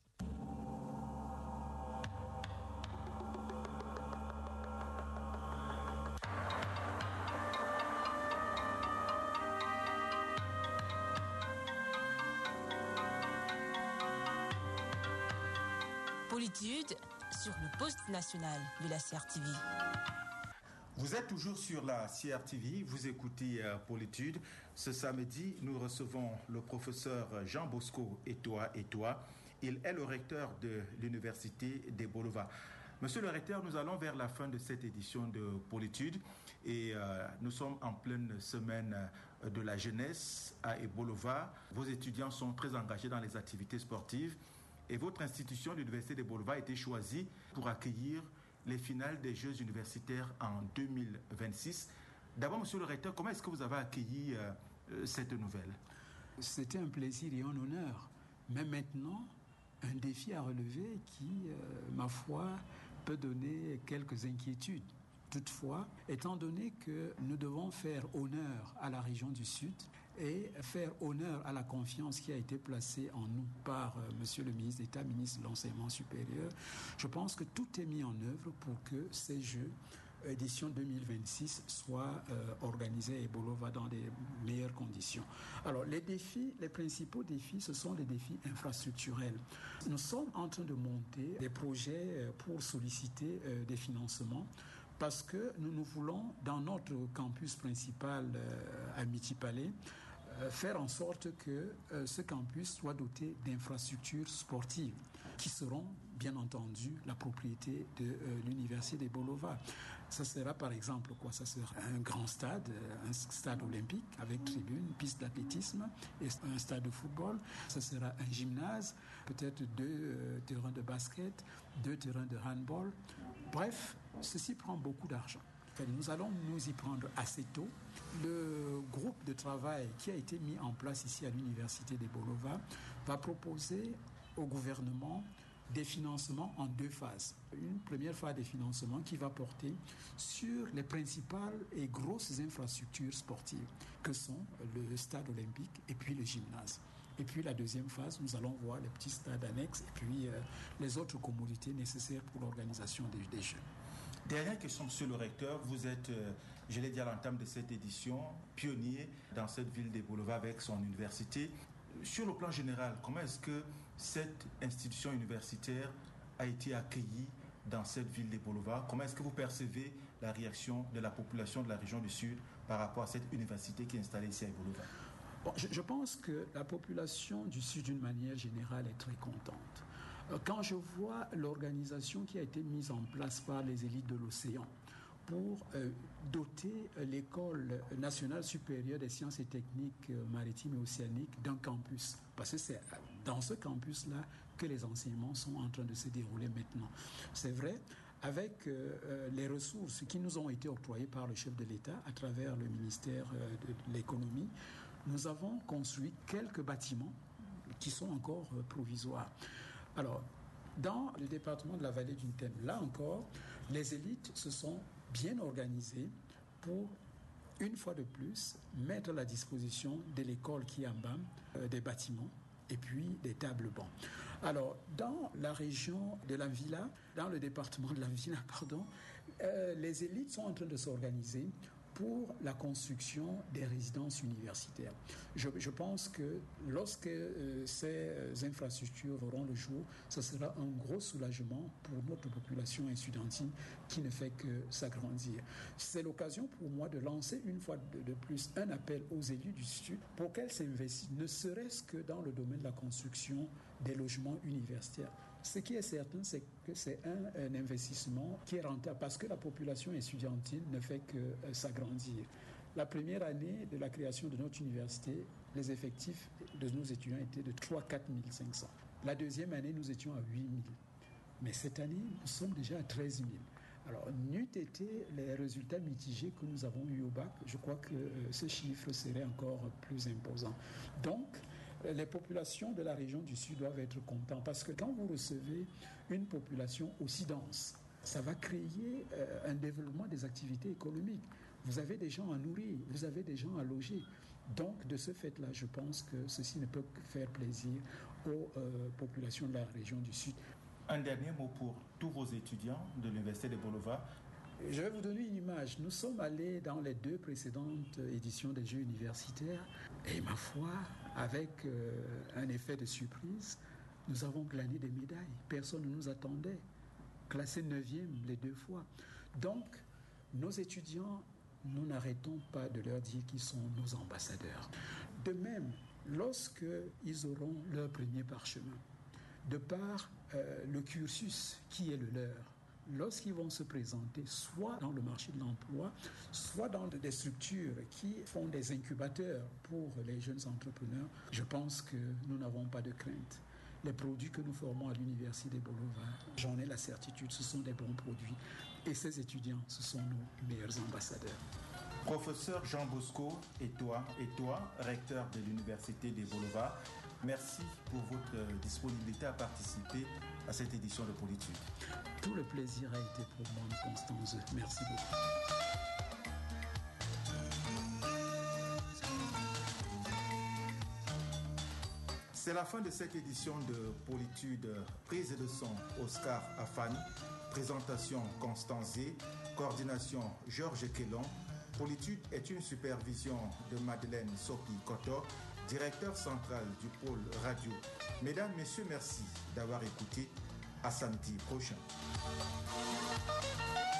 Politude sur le poste national de la C R T V. Vous êtes toujours sur la C R T V, vous écoutez euh, Politude. Ce samedi, nous recevons le professeur Jean Bosco Etoa Etoa. Il est le recteur de l'Université des Bolova. Monsieur le recteur, nous allons vers la fin de cette édition de Politude et euh, nous sommes en pleine semaine de la jeunesse à Ebolova. Vos étudiants sont très engagés dans les activités sportives et votre institution, l'Université des Bolova, a été choisie pour accueillir les finales des Jeux universitaires en deux mille vingt-six. D'abord, monsieur le recteur, comment est-ce que vous avez accueilli euh, cette nouvelle? C'était un plaisir et un honneur. Mais maintenant, un défi à relever qui, euh, ma foi, peut donner quelques inquiétudes. Toutefois, étant donné que nous devons faire honneur à la région du Sud et faire honneur à la confiance qui a été placée en nous par euh, Monsieur le ministre d'État, ministre de l'Enseignement supérieur, je pense que tout est mis en œuvre pour que ces Jeux édition deux mille vingt-six soient euh, organisés à Ebolova dans les meilleures conditions. Alors, les défis, les principaux défis, ce sont les défis infrastructurels. Nous sommes en train de monter des projets pour solliciter euh, des financements parce que nous nous voulons, dans notre campus principal euh, à Miti-Palais, euh, faire en sorte que euh, ce campus soit doté d'infrastructures sportives qui seront, bien entendu, la propriété de euh, l'Université de Bolova. Ça sera par exemple quoi? Ça sera un grand stade, un stade olympique avec tribune, piste d'athlétisme et un stade de football. Ça sera un gymnase, peut-être deux euh, terrains de basket, deux terrains de handball. Bref, ceci prend beaucoup d'argent. Enfin, nous allons nous y prendre assez tôt. Le groupe de travail qui a été mis en place ici à l'Université de Bolova va proposer au gouvernement des financements en deux phases. Une première phase de financement qui va porter sur les principales et grosses infrastructures sportives que sont le stade olympique et puis le gymnase. Et puis la deuxième phase, nous allons voir les petits stades annexes et puis euh, les autres commodités nécessaires pour l'organisation des, des Jeux. Dernière question, monsieur le recteur. Vous êtes, euh, je l'ai dit à l'entame de cette édition, pionnier dans cette ville de Bolova avec son université. Sur le plan général, comment est-ce que cette institution universitaire a été accueillie dans cette ville de Bolova? Comment est-ce que vous percevez la réaction de la population de la région du Sud par rapport à cette université qui est installée ici à Bolova? Bon, je, je pense que la population du Sud, d'une manière générale, est très contente. Quand je vois l'organisation qui a été mise en place par les élites de l'océan pour euh, doter l'École nationale supérieure des sciences et techniques maritimes et océaniques d'un campus, parce que c'est dans ce campus-là que les enseignements sont en train de se dérouler maintenant. C'est vrai, avec euh, les ressources qui nous ont été octroyées par le chef de l'État à travers le ministère euh, de l'économie, nous avons construit quelques bâtiments qui sont encore euh, provisoires. Alors, dans le département de la vallée du Thème, là encore, les élites se sont bien organisées pour, une fois de plus, mettre à la disposition de l'école Kiambam euh, des bâtiments et puis des tables bancs. Alors, dans la région de l'Anvila, dans le département de l'Anvila, pardon, euh, les élites sont en train de s'organiser pour la construction des résidences universitaires. Je, je pense que lorsque euh, ces infrastructures verront le jour, ce sera un gros soulagement pour notre population estudiantine qui ne fait que s'agrandir. C'est l'occasion pour moi de lancer une fois de, de plus un appel aux élus du Sud pour qu'elles s'investissent, ne serait-ce que dans le domaine de la construction des logements universitaires. Ce qui est certain, c'est que c'est un, un investissement qui est rentable parce que la population estudiantine ne fait que euh, s'agrandir. La première année de la création de notre université, les effectifs de nos étudiants étaient de trois à quatre mille cinq cents. La deuxième année, nous étions à huit mille. Mais cette année, nous sommes déjà à treize mille. Alors, n'eût été les résultats mitigés que nous avons eus au bac, je crois que euh, ce chiffre serait encore plus imposant. Donc, les populations de la région du Sud doivent être contentes parce que quand vous recevez une population aussi dense, ça va créer euh, un développement des activités économiques. Vous avez des gens à nourrir, vous avez des gens à loger. Donc, de ce fait-là, je pense que ceci ne peut que faire plaisir aux euh, populations de la région du Sud. Un dernier mot pour tous vos étudiants de l'Université de Bolova. Je vais vous donner une image. Nous sommes allés dans les deux précédentes éditions des Jeux universitaires et, ma foi, avec euh, un effet de surprise, nous avons glané des médailles. Personne ne nous attendait. Classé neuvième les deux fois. Donc, nos étudiants, nous n'arrêtons pas de leur dire qu'ils sont nos ambassadeurs. De même, lorsqu'ils auront leur premier parchemin, de par euh, le cursus qui est le leur, lorsqu'ils vont se présenter soit dans le marché de l'emploi, soit dans des structures qui font des incubateurs pour les jeunes entrepreneurs, je pense que nous n'avons pas de crainte. Les produits que nous formons à l'Université de Bolova, j'en ai la certitude, ce sont des bons produits. Et ces étudiants, ce sont nos meilleurs ambassadeurs. Professeur Jean Bosco et toi, et toi, recteur de l'Université de Bolova, merci pour votre disponibilité à participer à cette édition de Politude. Tout le plaisir a été pour moi, Constance. Merci beaucoup. C'est la fin de cette édition de Politude. Prise de son, Oscar Afani. Présentation, Constance Zé. Coordination, Georges Kellon. Politude est une supervision de Madeleine Sopi-Koto, directeur central du pôle radio. Mesdames, Messieurs, merci d'avoir écouté. À samedi prochain.